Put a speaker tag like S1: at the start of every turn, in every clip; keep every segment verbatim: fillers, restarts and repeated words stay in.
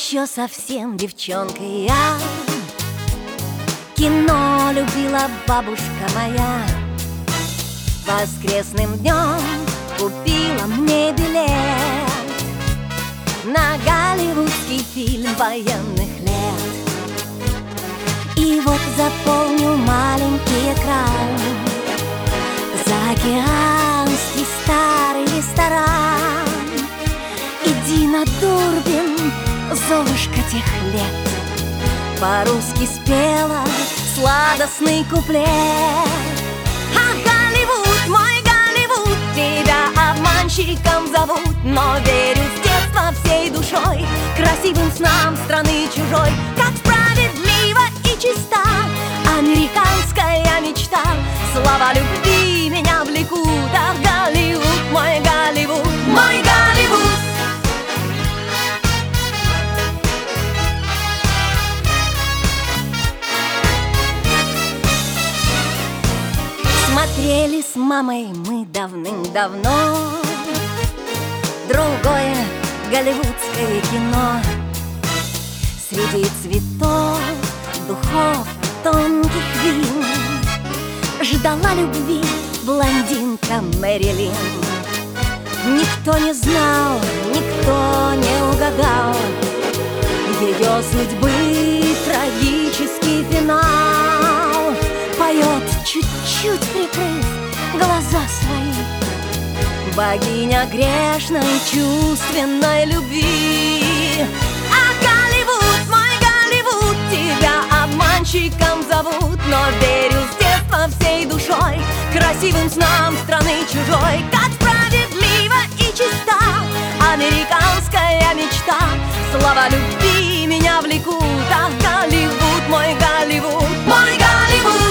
S1: еще совсем девчонкой я кино любила бабушка моя. Воскресным днем купила мне билет на голливудский фильм военных лет. И вот заполнил маленький экран заокеанский старый ресторан. И Дина Дурбин, Золушка тех лет, по-русски спела сладостный куплет. А Голливуд, мой Голливуд, тебя обманщиком зовут, но верю с детства всей душой красивым снам страны чужой. Как справедливо и чиста американская мечта, слова любви меня влекут. А Голливуд, мой Голливуд, мой Голливуд. Смотрели с мамой мы давным-давно другое голливудское кино. Среди цветов, духов, тонких вин ждала любви блондинка Мэрилин. Никто не знал, никто не угадал ее судьбы трагический финал. Поет, чуть-чуть прикрыв глаза свои, богиня грешной чувственной любви. А Голливуд, мой Голливуд, тебя обманщиком зовут, но верю с детства всей душой красивым снам страны чужой. Как справедлива и чиста американская мечта, слова любви меня влекут. А Голливуд, мой Голливуд, мой Голливуд.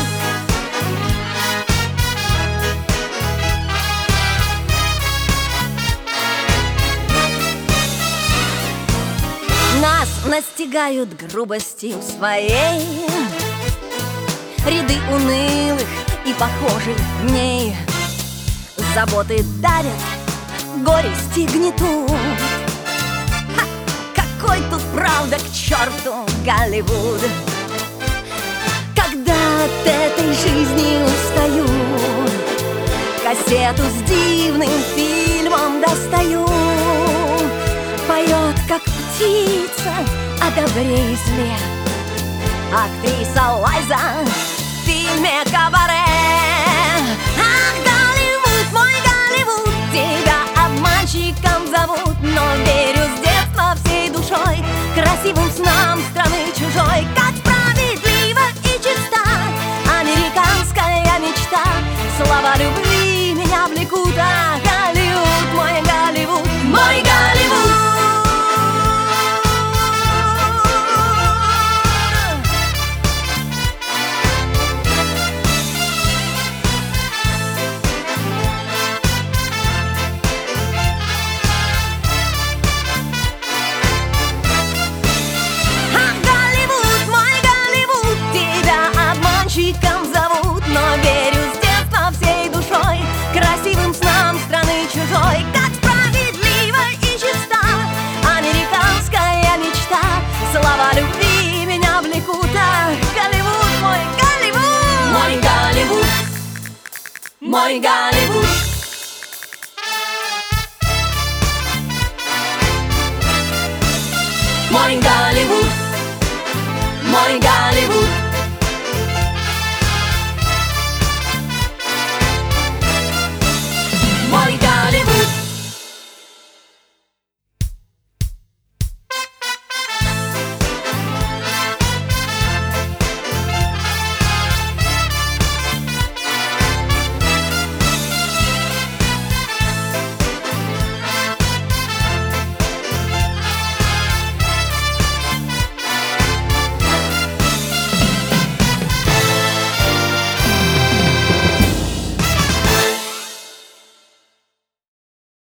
S1: Нас настигают грубостью своей ряды унылых и похожих дней. Заботы давят, горести гнетут. Ха! Какой тут правда к черту Голливуд? Когда от этой жизни устаю, кассету с дивным фильмом достаю. Поет, как птица, о добре и зле актриса Лайза в фильме «Кабаре». Ах, Голливуд, мой Голливуд, тебя обманщиком зовут, но верю с детства всей душой красивым снам страны чужой. Как справедлива и чиста американская мечта, слова любви меня влекут. А Голливуд, мой Голливуд, мой Голливуд. Зовут, но верю с детства всей душой красивым снам страны чужой. Как справедлива и чиста американская мечта, слова любви меня влекут. А Голливуд, мой Голливуд, мой Голливуд, мой Голливуд. Мой Голливуд, мой Голливуд.